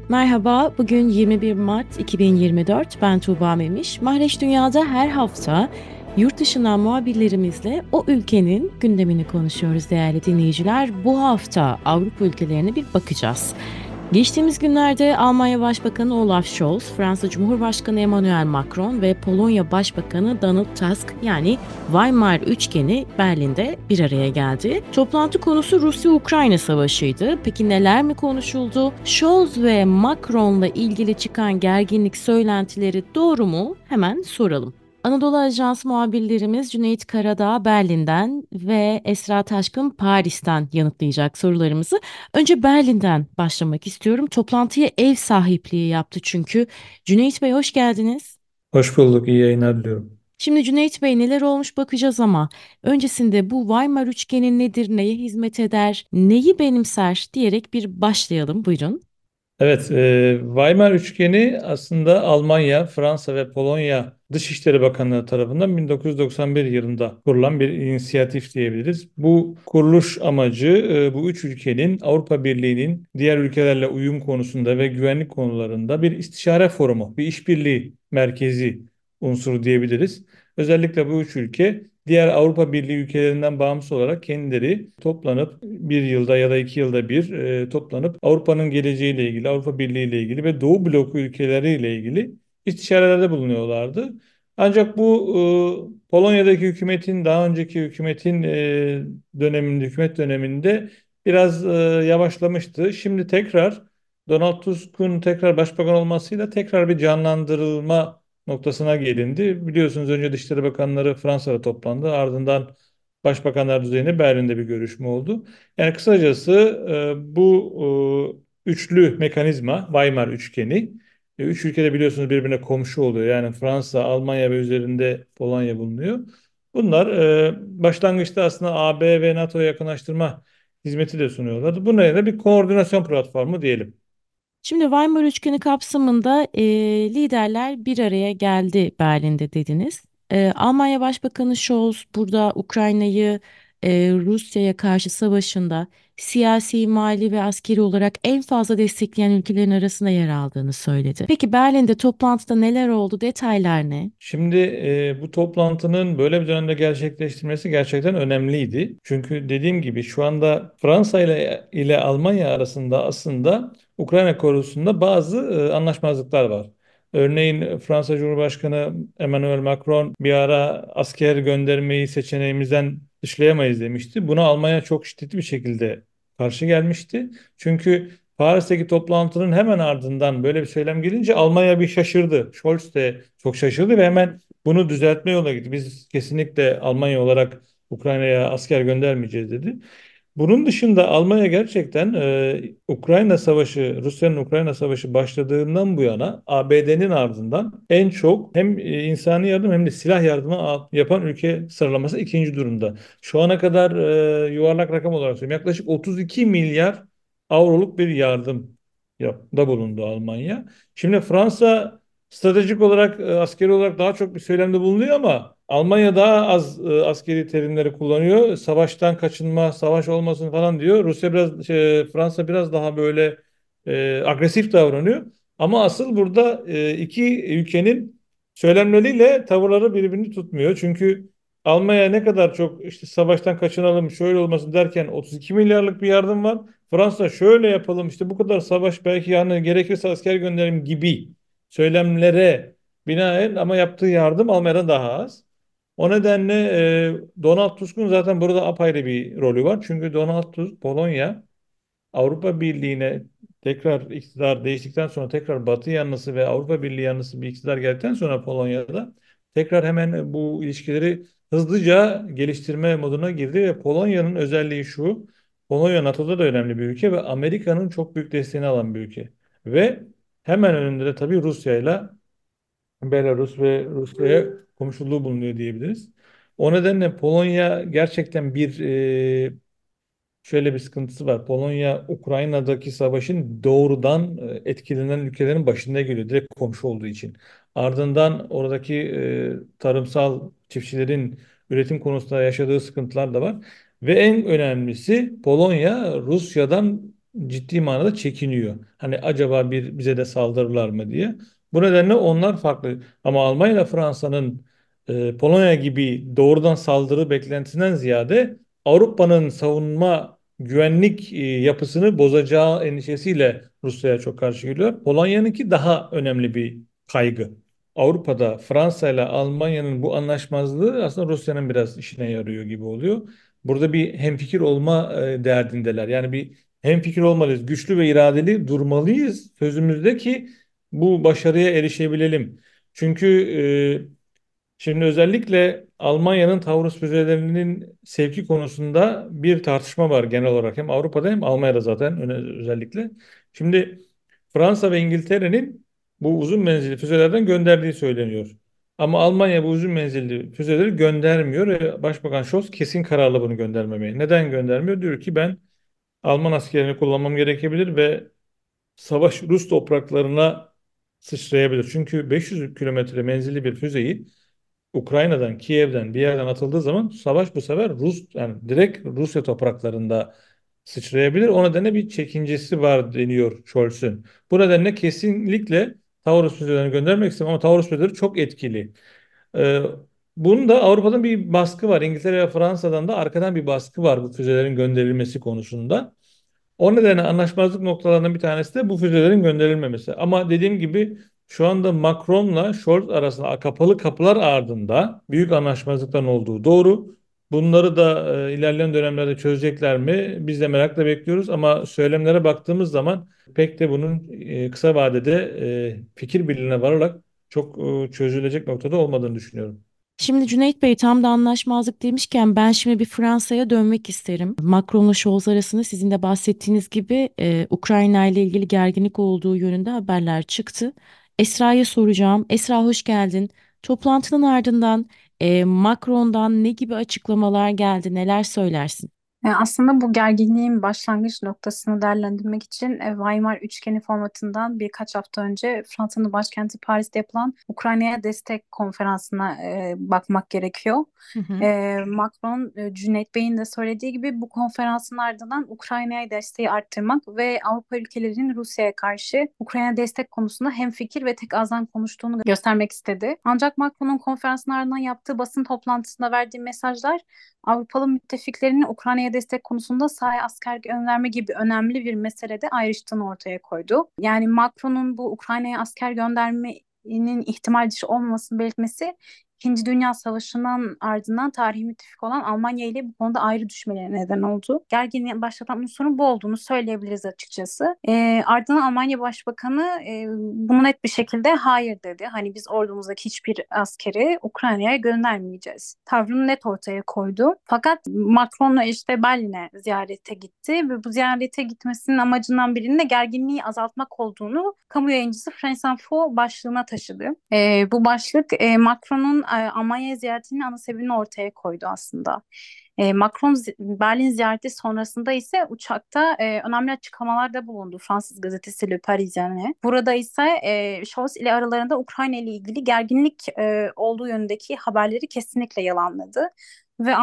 Merhaba, bugün 21 Mart 2024. Ben Tuğba Memiş. Mahreç Dünya'da her hafta yurt dışından muhabirlerimizle o ülkenin gündemini konuşuyoruz değerli dinleyiciler. Bu hafta Avrupa ülkelerine bir bakacağız. Geçtiğimiz günlerde Almanya Başbakanı Olaf Scholz, Fransa Cumhurbaşkanı Emmanuel Macron ve Polonya Başbakanı Donald Tusk yani Weimar Üçgeni Berlin'de bir araya geldi. Toplantı konusu Rusya-Ukrayna savaşıydı. Peki neler mi konuşuldu? Scholz ve Macron'la ilgili çıkan gerginlik söylentileri doğru mu? Hemen soralım. Anadolu Ajansı muhabirlerimiz Cüneyt Karadağ Berlin'den ve Esra Taşkın Paris'ten yanıtlayacak sorularımızı. Önce Berlin'den başlamak istiyorum. Toplantıya ev sahipliği yaptı çünkü. Cüneyt Bey hoş geldiniz. Hoş bulduk, iyi yayınlar diliyorum. Şimdi Cüneyt Bey neler olmuş bakacağız ama öncesinde bu Weimar üçgeni nedir, neye hizmet eder, neyi benimser diyerek bir başlayalım. Buyurun. Evet, Weimar Üçgeni aslında Almanya, Fransa ve Polonya Dışişleri Bakanlığı tarafından 1991 yılında kurulan bir inisiyatif diyebiliriz. Bu kuruluş amacı bu üç ülkenin Avrupa Birliği'nin diğer ülkelerle uyum konusunda ve güvenlik konularında bir istişare forumu, bir işbirliği merkezi unsuru diyebiliriz. Özellikle bu üç ülke diğer Avrupa Birliği ülkelerinden bağımsız olarak kendileri toplanıp bir yılda ya da iki yılda bir toplanıp Avrupa'nın geleceğiyle ilgili, Avrupa Birliği ile ilgili ve Doğu bloku ülkeleriyle ilgili istişarelerde bulunuyorlardı. Ancak bu Polonya'daki hükümetin daha önceki hükümetin döneminde, hükümet döneminde biraz yavaşlamıştı. Şimdi tekrar Donald Tusk'un tekrar başbakan olmasıyla tekrar bir canlandırılma noktasına gelindi. Biliyorsunuz önce Dışişleri Bakanları Fransa'da toplandı. Ardından Başbakanlar düzeyinde Berlin'de bir görüşme oldu. Yani kısacası bu üçlü mekanizma Weimar üçgeni üç ülkede biliyorsunuz birbirine komşu oluyor. Yani Fransa, Almanya ve üzerinde Polonya bulunuyor. Bunlar başlangıçta aslında AB ve NATO'ya yakınlaştırma hizmeti de sunuyorlardı. Bu nedenle bir koordinasyon platformu diyelim. Şimdi Weimar Üçgeni kapsamında liderler bir araya geldi Berlin'de dediniz. Almanya Başbakanı Scholz burada Ukrayna'yı Rusya'ya karşı savaşında siyasi, mali ve askeri olarak en fazla destekleyen ülkelerin arasında yer aldığını söyledi. Peki Berlin'de toplantıda neler oldu? Detaylar ne? Şimdi bu toplantının böyle bir dönemde gerçekleştirmesi gerçekten önemliydi. Çünkü dediğim gibi şu anda Fransa ile Almanya arasında aslında Ukrayna konusunda bazı anlaşmazlıklar var. Örneğin Fransa Cumhurbaşkanı Emmanuel Macron bir ara asker göndermeyi seçeneğimizden dışlayamayız demişti. Buna Almanya çok şiddetli bir şekilde karşı gelmişti. Çünkü Paris'teki toplantının hemen ardından böyle bir söylem gelince Almanya bir şaşırdı. Scholz de çok şaşırdı ve hemen bunu düzeltme yoluna gitti. Biz kesinlikle Almanya olarak Ukrayna'ya asker göndermeyeceğiz dedi. Bunun dışında Almanya gerçekten Ukrayna Savaşı, Rusya'nın Ukrayna Savaşı başladığından bu yana ABD'nin ardından en çok hem insani yardım hem de silah yardımı yapan ülke sıralaması ikinci durumda. Şu ana kadar yuvarlak rakam olarak söyleyeyim yaklaşık 32 milyar avroluk bir yardım da bulundu Almanya. Şimdi Fransa stratejik olarak, askeri olarak daha çok bir söylemde bulunuyor ama Almanya daha az askeri terimleri kullanıyor. Savaştan kaçınma, savaş olmasın falan diyor. Fransa biraz daha böyle agresif davranıyor. Ama asıl burada iki ülkenin söylemleriyle tavırları birbirini tutmuyor. Çünkü Almanya ne kadar çok işte savaştan kaçınalım, şöyle olmasın derken 32 milyarlık bir yardım var. Fransa şöyle yapalım işte bu kadar savaş belki yani gerekirse asker gönderelim gibi söylemlere binaen ama yaptığı yardım Almanya'dan daha az. O nedenle Donald Tusk'un zaten burada apayrı bir rolü var. Çünkü Donald Tusk Polonya Avrupa Birliği'ne tekrar iktidar değiştikten sonra tekrar Batı yanlısı ve Avrupa Birliği yanlısı bir iktidar geldikten sonra Polonya'da tekrar hemen bu ilişkileri hızlıca geliştirme moduna girdi ve Polonya'nın özelliği şu. Polonya NATO'da da önemli bir ülke ve Amerika'nın çok büyük desteğini alan bir ülke. Ve hemen önünde de tabii Rusya ile Belarus ve Rusya'ya komşuluğu bulunuyor diyebiliriz. O nedenle Polonya gerçekten şöyle bir sıkıntısı var. Polonya Ukrayna'daki savaşın doğrudan etkilenen ülkelerin başında geliyor. Direkt komşu olduğu için. Ardından oradaki tarımsal çiftçilerin üretim konusunda yaşadığı sıkıntılar da var. Ve en önemlisi Polonya Rusya'dan ciddi manada çekiniyor. Hani acaba bize de saldırırlar mı diye. Bu nedenle onlar farklı. Ama Almanya ile Fransa'nın Polonya gibi doğrudan saldırı beklentisinden ziyade Avrupa'nın savunma güvenlik yapısını bozacağı endişesiyle Rusya'ya çok karşı geliyor. Polonya'nınki daha önemli bir kaygı. Avrupa'da Fransa ile Almanya'nın bu anlaşmazlığı aslında Rusya'nın biraz işine yarıyor gibi oluyor. Burada bir hemfikir olma derdindeler. Yani bir hemfikir olmalıyız. Güçlü ve iradeli durmalıyız sözümüzde ki bu başarıya erişebilelim. Çünkü şimdi özellikle Almanya'nın Taurus füzelerinin sevki konusunda bir tartışma var genel olarak. Hem Avrupa'da hem Almanya'da zaten özellikle. Şimdi Fransa ve İngiltere'nin bu uzun menzilli füzelerden gönderdiği söyleniyor. Ama Almanya bu uzun menzilli füzeleri göndermiyor ve Başbakan Scholz kesin kararlı bunu göndermemeye. Neden göndermiyor? Diyor ki ben Alman askerini kullanmam gerekebilir ve savaş Rus topraklarına sıçrayabilir. Çünkü 500 kilometre menzilli bir füzeyi Ukrayna'dan, Kiev'den bir yerden atıldığı zaman savaş bu sefer yani direkt Rusya topraklarında sıçrayabilir. O nedenle bir çekincesi var deniyor Scholz'un. Bu nedenle kesinlikle Taurus füzelerini göndermek istiyorum ama Taurus füzeleri çok etkili. Ee, Bunun da Avrupa'dan bir baskı var. İngiltere ve Fransa'dan da arkadan bir baskı var bu füzelerin gönderilmesi konusunda. O nedenle anlaşmazlık noktalarından bir tanesi de bu füzelerin gönderilmemesi. Ama dediğim gibi şu anda Macron'la Scholz arasında kapalı kapılar ardında büyük anlaşmazlıkların olduğu doğru. Bunları da ilerleyen dönemlerde çözecekler mi? Biz de merakla bekliyoruz ama söylemlere baktığımız zaman pek de bunun kısa vadede fikir birliğine vararak çok çözülecek noktada olmadığını düşünüyorum. Şimdi Cüneyt Bey tam da anlaşmazlık demişken ben şimdi bir Fransa'ya dönmek isterim. Macron'la Scholz arasında sizin de bahsettiğiniz gibi Ukrayna ile ilgili gerginlik olduğu yönünde haberler çıktı. Esra'ya soracağım. Esra hoş geldin. Toplantının ardından Macron'dan ne gibi açıklamalar geldi, neler söylersin? Aslında bu gerginliğin başlangıç noktasını değerlendirmek için Weimar Üçgeni formatından birkaç hafta önce Fransa'nın başkenti Paris'te yapılan Ukrayna'ya destek konferansına bakmak gerekiyor. Hı hı. Macron, Cüneyt Bey'in de söylediği gibi bu konferansın ardından Ukrayna'ya desteği arttırmak ve Avrupa ülkelerinin Rusya'ya karşı Ukrayna destek konusunda hemfikir ve tek ağızdan konuştuğunu göstermek istedi. Ancak Macron'un konferansın ardından yaptığı basın toplantısında verdiği mesajlar Avrupalı müttefiklerinin Ukrayna'ya destek konusunda sahaya asker gönderme gibi önemli bir meselede ayrıştığını ortaya koydu. Yani Macron'un bu Ukrayna'ya asker göndermenin ihtimal dışı olmamasını belirtmesi İkinci Dünya Savaşı'ndan ardından tarihi müttefik olan Almanya ile bu konuda ayrı düşmelerine neden oldu. Gerginliği başlatan unsurun bu olduğunu söyleyebiliriz açıkçası. Ardından Almanya Başbakanı bunu net bir şekilde hayır dedi. Hani biz ordumuzdaki hiçbir askeri Ukrayna'ya göndermeyeceğiz. Tavrını net ortaya koydu. Fakat Macron'la işte Berlin'e ziyarete gitti ve bu ziyarete gitmesinin amacından birinin de gerginliği azaltmak olduğunu kamu yayıncısı France Info başlığına taşıdı. Bu başlık Macron'un Almanya ziyaretinin ana sebebini ortaya koydu aslında. Macron Berlin ziyareti sonrasında ise uçakta önemli açıklamalarda bulundu Fransız gazetesi Le Parisien'e. Burada ise Scholz ile aralarında Ukrayna ile ilgili gerginlik olduğu yönündeki haberleri kesinlikle yalanladı. Ve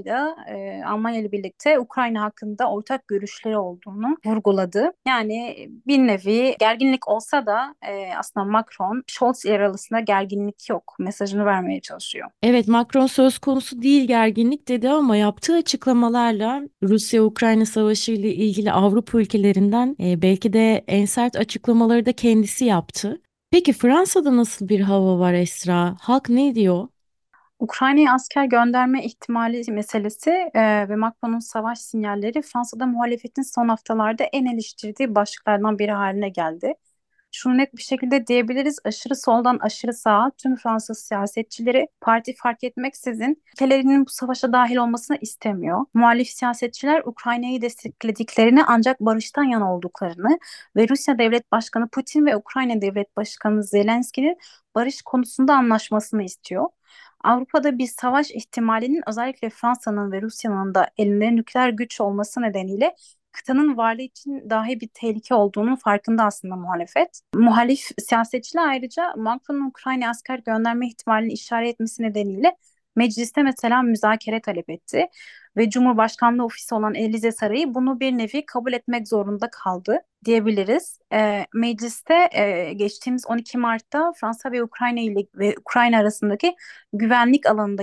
Almanya ile birlikte Ukrayna hakkında ortak görüşleri olduğunu vurguladı. Yani bir nevi gerginlik olsa da aslında Macron, Scholz ile arasında gerginlik yok mesajını vermeye çalışıyor. Evet, Macron söz konusu değil gerginlik dedi ama yaptığı açıklamalarla Rusya-Ukrayna savaşı ile ilgili Avrupa ülkelerinden belki de en sert açıklamaları da kendisi yaptı. Peki Fransa'da nasıl bir hava var Esra? Halk ne diyor? Ukrayna'ya asker gönderme ihtimali meselesi ve Macron'un savaş sinyalleri Fransa'da muhalefetin son haftalarda en eleştirdiği başlıklardan biri haline geldi. Şunu net bir şekilde diyebiliriz: aşırı soldan aşırı sağa tüm Fransız siyasetçileri parti fark etmeksizin ülkelerinin bu savaşa dahil olmasını istemiyor. Muhalif siyasetçiler Ukrayna'yı desteklediklerini ancak barıştan yana olduklarını ve Rusya Devlet Başkanı Putin ve Ukrayna Devlet Başkanı Zelenski'nin barış konusunda anlaşmasını istiyor. Avrupa'da bir savaş ihtimalinin özellikle Fransa'nın ve Rusya'nın da elinde nükleer güç olması nedeniyle kıtanın varlığı için dahi bir tehlike olduğunun farkında aslında muhalefet. Muhalif siyasetçiler ayrıca Macron'un Ukrayna asker gönderme ihtimalini işaret etmesi nedeniyle mecliste mesela müzakere talep etti. ve Cumhurbaşkanlığı ofisi olan Elize Sarayı bunu bir nevi kabul etmek zorunda kaldı diyebiliriz. Mecliste geçtiğimiz 12 Mart'ta Fransa ve Ukrayna arasındaki güvenlik alanında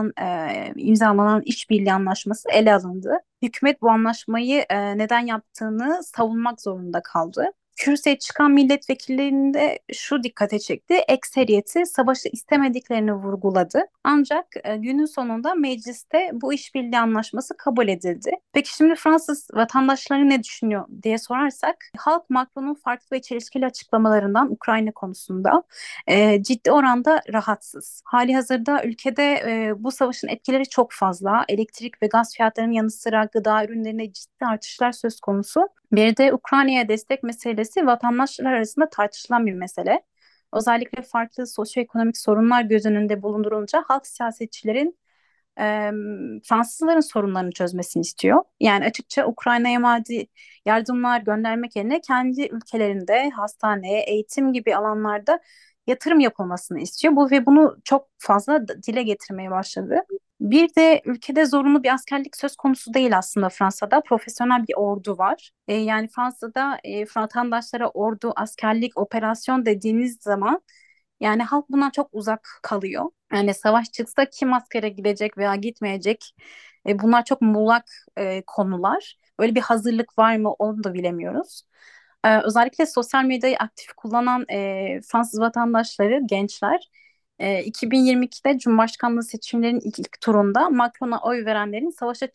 imzalanan işbirliği anlaşması ele alındı. Hükümet bu anlaşmayı neden yaptığını savunmak zorunda kaldı. Kürsüye çıkan milletvekillerinin de şu dikkate çekti. Ekseriyeti savaşı istemediklerini vurguladı. Ancak günün sonunda mecliste bu işbirliği anlaşması kabul edildi. Peki şimdi Fransız vatandaşları ne düşünüyor diye sorarsak, halk Macron'un farklı ve çelişkili açıklamalarından Ukrayna konusunda ciddi oranda rahatsız. Hali hazırda ülkede bu savaşın etkileri çok fazla. Elektrik ve gaz fiyatlarının yanı sıra gıda ürünlerine ciddi artışlar söz konusu. Bir de Ukrayna'ya destek meselesi vatandaşlar arasında tartışılan bir mesele. Özellikle farklı sosyoekonomik sorunlar göz önünde bulundurulunca halk siyasetçilerin e, Fransızların sorunlarını çözmesini istiyor. Yani açıkça Ukrayna'ya maddi yardımlar göndermek yerine kendi ülkelerinde hastane, eğitim gibi alanlarda yatırım yapılmasını istiyor. Bunu çok fazla dile getirmeye başladı. Bir de ülkede zorunlu bir askerlik söz konusu değil aslında Fransa'da. Profesyonel bir ordu var. Yani Fransa'da vatandaşlara ordu, askerlik, operasyon dediğiniz zaman yani halk bundan çok uzak kalıyor. Yani savaş çıksa kim askere gidecek veya gitmeyecek? Bunlar çok muğlak konular. Böyle bir hazırlık var mı onu da bilemiyoruz. Özellikle sosyal medyayı aktif kullanan Fransız vatandaşları, gençler 2022'de Cumhurbaşkanlığı seçimlerinin ilk turunda Macron'a oy verenlerin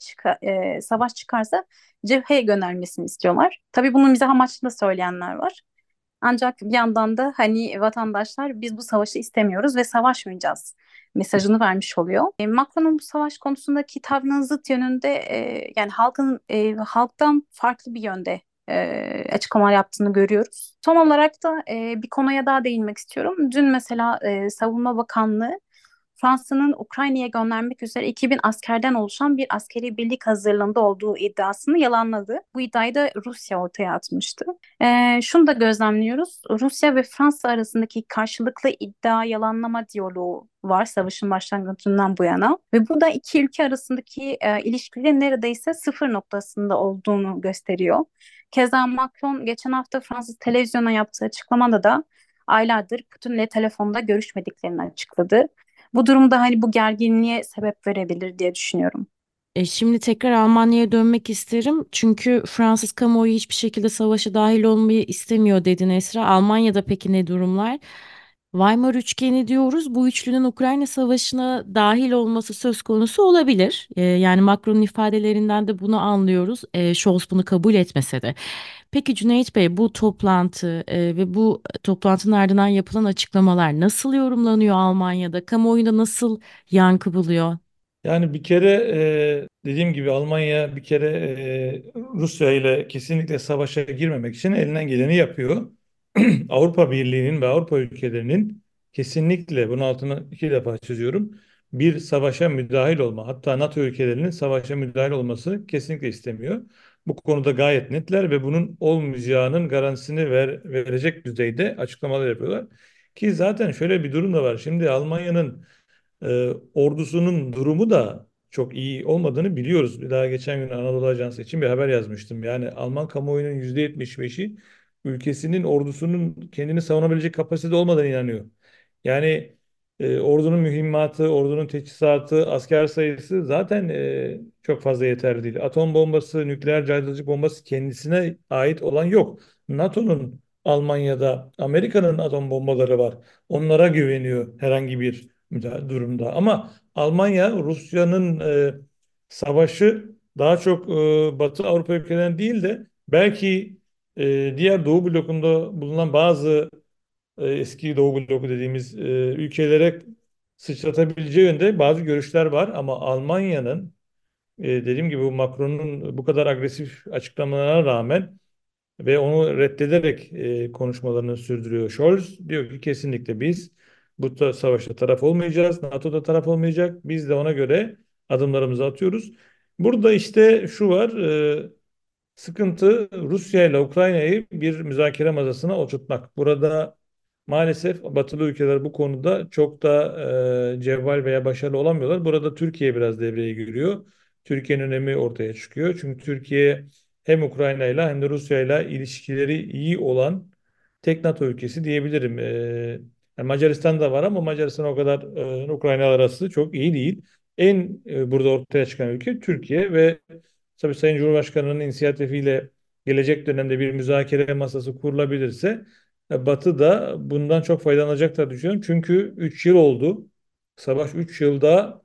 savaş çıkarsa cepheye göndermesini istiyorlar. Tabii bunu mizah amaçlı da söyleyenler var. Ancak bir yandan da hani vatandaşlar biz bu savaşı istemiyoruz ve savaşmayacağız mesajını vermiş oluyor. Macron'un bu savaş konusundaki tavrının zıt yönünde yani halktan farklı bir yönde açıklamalar yaptığını görüyoruz. Son olarak da bir konuya daha değinmek istiyorum. Dün mesela Savunma Bakanlığı Fransa'nın Ukrayna'ya göndermek üzere 2000 askerden oluşan bir askeri birlik hazırlığında olduğu iddiasını yalanladı. Bu iddiayı da Rusya ortaya atmıştı. Şunu da gözlemliyoruz. Rusya ve Fransa arasındaki karşılıklı iddia yalanlama diyaloğu var savaşın başlangıcından bu yana. Ve bu da iki ülke arasındaki ilişkilerin neredeyse sıfır noktasında olduğunu gösteriyor. Keza Macron geçen hafta Fransız televizyona yaptığı açıklamada da aylardır Putin'le telefonda görüşmediklerini açıkladı. Bu durumda hani bu gerginliğe sebep verebilir diye düşünüyorum. Şimdi tekrar Almanya'ya dönmek isterim. Çünkü Fransız kamuoyu hiçbir şekilde savaşa dahil olmayı istemiyor dedi Nesra. Almanya'da peki ne durumlar? Weimar üçgeni diyoruz. Bu üçlünün Ukrayna Savaşı'na dahil olması söz konusu olabilir. Yani Macron'un ifadelerinden de bunu anlıyoruz. Scholz bunu kabul etmese de. Peki Cüneyt Bey, bu toplantı ve bu toplantının ardından yapılan açıklamalar nasıl yorumlanıyor Almanya'da? Kamuoyunda nasıl yankı buluyor? Yani bir kere dediğim gibi Almanya bir kere Rusya ile kesinlikle savaşa girmemek için elinden geleni yapıyor. Avrupa Birliği'nin ve Avrupa ülkelerinin kesinlikle bunun altını iki defa çiziyorum. Bir savaşa müdahil olma, hatta NATO ülkelerinin savaşa müdahil olması kesinlikle istemiyor. Bu konuda gayet netler ve bunun olmayacağının garantisini verecek düzeyde açıklamalar yapıyorlar. Ki zaten şöyle bir durum da var. Şimdi Almanya'nın ordusunun durumu da çok iyi olmadığını biliyoruz. Bir daha geçen gün Anadolu Ajansı için bir haber yazmıştım. Yani Alman kamuoyunun %75'i ülkesinin ordusunun kendini savunabilecek kapasitede olmadığını inanıyor. Yani ordunun mühimmatı, ordunun teçhizatı, asker sayısı zaten çok fazla yeterli değil. Atom bombası, nükleer caydırıcı bombası kendisine ait olan yok. NATO'nun Almanya'da, Amerika'nın atom bombaları var. Onlara güveniyor herhangi bir durumda. Ama Almanya Rusya'nın savaşı daha çok Batı Avrupa ülkelerinden değil de belki diğer Doğu blokunda bulunan bazı eski Doğu bloku dediğimiz ülkelere sıçratabileceği yönde bazı görüşler var. Ama Almanya'nın dediğim gibi bu Macron'un bu kadar agresif açıklamalarına rağmen ve onu reddederek konuşmalarını sürdürüyor. Scholz diyor ki kesinlikle biz savaşta taraf olmayacağız. NATO'da taraf olmayacak. Biz de ona göre adımlarımızı atıyoruz. Burada işte şu var. Sıkıntı Rusya ile Ukrayna'yı bir müzakere masasına oturtmak. Burada maalesef Batılı ülkeler bu konuda çok da cevval veya başarılı olamıyorlar. Burada Türkiye biraz devreye giriyor. Türkiye'nin önemi ortaya çıkıyor. Çünkü Türkiye hem Ukrayna'yla hem de Rusya'yla ilişkileri iyi olan tek NATO ülkesi diyebilirim. Yani Macaristan da var ama Macaristan o kadar Ukrayna arası çok iyi değil. Burada ortaya çıkan ülke Türkiye ve tabii Sayın Cumhurbaşkanı'nın inisiyatifiyle gelecek dönemde bir müzakere masası kurulabilirse Batı da bundan çok faydalanacaktır düşünüyorum. Çünkü 3 yıl oldu. Savaş 3 yılda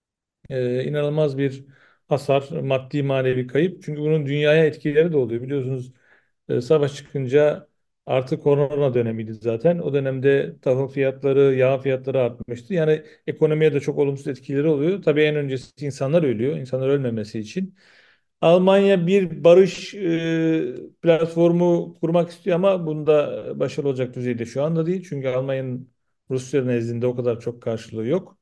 inanılmaz bir hasar, maddi manevi kayıp. Çünkü bunun dünyaya etkileri de oluyor. Biliyorsunuz savaş çıkınca artık korona dönemiydi zaten. O dönemde tahıl fiyatları, yağ fiyatları artmıştı. Yani ekonomiye de çok olumsuz etkileri oluyor. Tabii en öncesi insanlar ölüyor. İnsanlar ölmemesi için. Almanya bir barış platformu kurmak istiyor ama bunda başarılı olacak düzeyde şu anda değil. Çünkü Almanya'nın Rusya nezdinde o kadar çok karşılığı yok.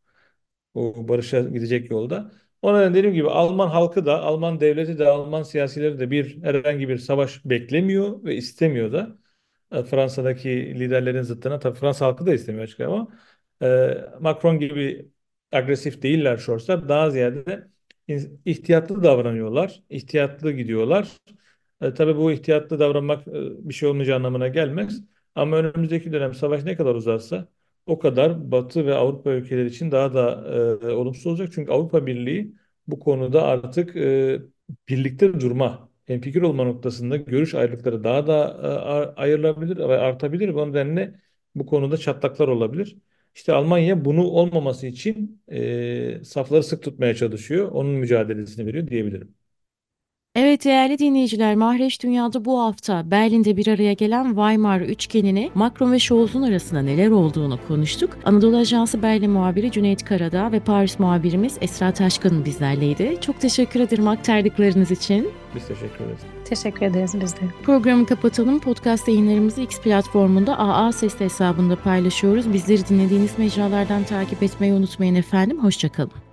O barışa gidecek yolda. O nedenle dediğim gibi Alman halkı da, Alman devleti de, Alman siyasileri de herhangi bir savaş beklemiyor ve istemiyor da. Fransa'daki liderlerin zıttına tabii Fransa halkı da istemiyor açık ama Macron gibi agresif değiller Scholz'lar. Daha ziyade ihtiyatlı davranıyorlar, ihtiyatlı gidiyorlar. Tabii bu ihtiyatlı davranmak bir şey olmayacağı anlamına gelmez. Ama önümüzdeki dönem savaş ne kadar uzarsa o kadar Batı ve Avrupa ülkeleri için daha da olumsuz olacak. Çünkü Avrupa Birliği bu konuda artık birlikte durma, hemfikir olma noktasında görüş ayrılıkları daha da ayrılabilir ve artabilir. Bu nedenle bu konuda çatlaklar olabilir. İşte Almanya bunu olmaması için safları sık tutmaya çalışıyor. Onun mücadelesini veriyor diyebilirim. Evet değerli dinleyiciler, Mahreç Dünya'da bu hafta Berlin'de bir araya gelen Weimar üçgenini, Macron ve Scholz'un arasında neler olduğunu konuştuk. Anadolu Ajansı Berlin muhabiri Cüneyt Karadağ ve Paris muhabirimiz Esra Taşkın bizlerleydi. Çok teşekkür ederim aktardıklarınız için. Biz teşekkür ederiz. Teşekkür ederiz biz de. Programı kapatalım. Podcast yayınlarımızı X platformunda AA Sesli hesabında paylaşıyoruz. Bizleri dinlediğiniz mecralardan takip etmeyi unutmayın efendim. Hoşça kalın.